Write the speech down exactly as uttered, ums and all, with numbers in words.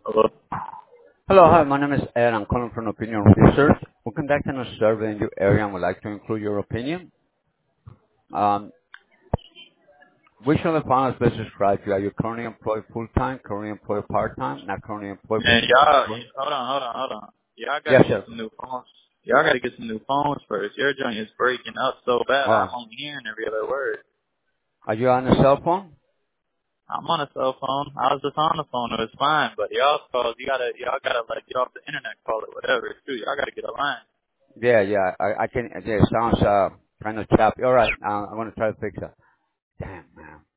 Hello? Hello. Hi, my name is Ed. I'm calling from Opinion Research. We're conducting a survey in your area and would like to include your opinion. Um, which of the following best describe you? Are you currently employed full-time, currently employed part-time, not currently employed but Man, seeking y'all, employment? hold on, hold on, hold on. Y'all gotta Yes, get sir. some new phones. Y'all gotta get some new phones first. Your joint is breaking up so bad, I'm Oh, only hearing every other word. are you on a cell phone? I'm on a cell phone. I was just on the phone. It was fine, but y'all calls, you gotta, y'all gotta like get off the internet call it, whatever. It's true. Y'all gotta get a line. Yeah, yeah. I, I can. Yeah, it sounds uh, kind of choppy. All right. Uh, I'm gonna try to fix that. Damn, man.